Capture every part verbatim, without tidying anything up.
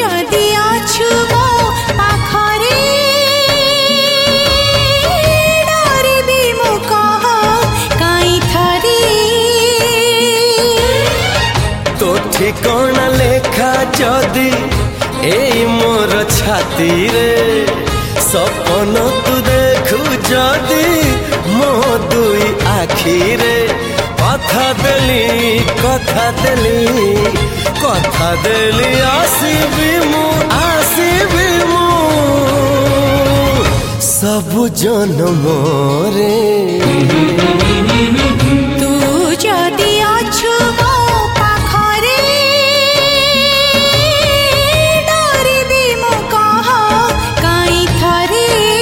जदि अछु मो पाखरे डरिबी मु कह काई थरी तो ठिकाना लेखा जदि एई मोर छाती रे सपन तू देखु जदि मो दुई आखी रे कथा देली कथा देली कथा देली आसीबी मु आसीबी मु सब जन्म रे तू जदि अछु मो पाखरे डरिबी मु कह काई थरी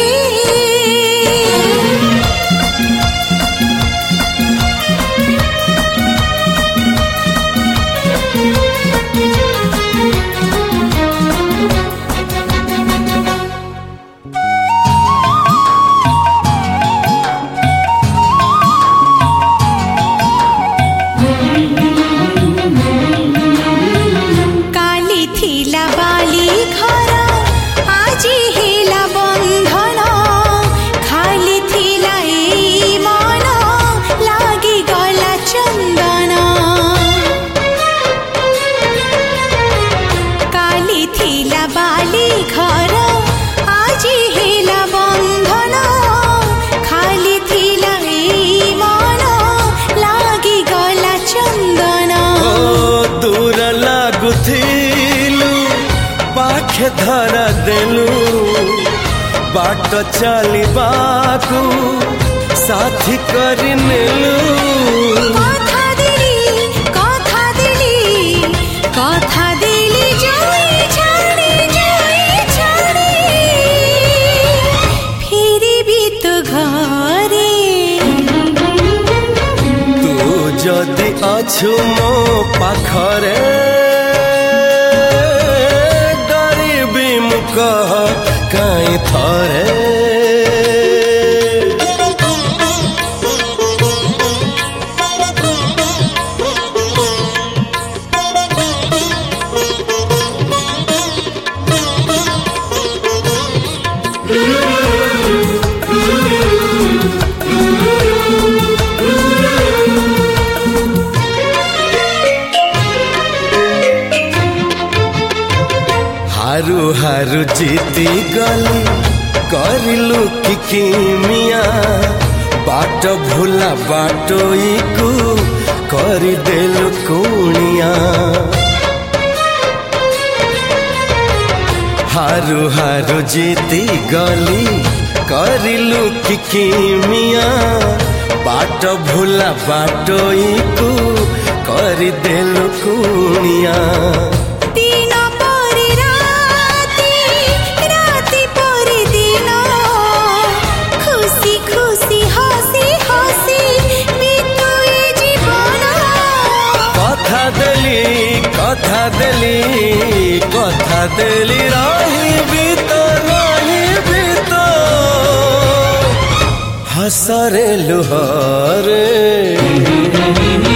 पाखे धरा देलू बाट चलिबाकू साथी करि नेलू कथा देली कथा देली कथा देली जाई छाड़ी जाई छाड़ी फेरी भी तो घरे तू जदि अछु मो पाखरे कह काई थरे हारू हारू जीती गली करिलु कि किमिया बाट भूला बाटोईकू करी देलु कुनिया हारू हारू जीती गली करिलु कि किमिया बाट भूला बाटोईकू करी देलु कुनिया कथा देली कथा देली रही तो रही तो हसरे लुहरे।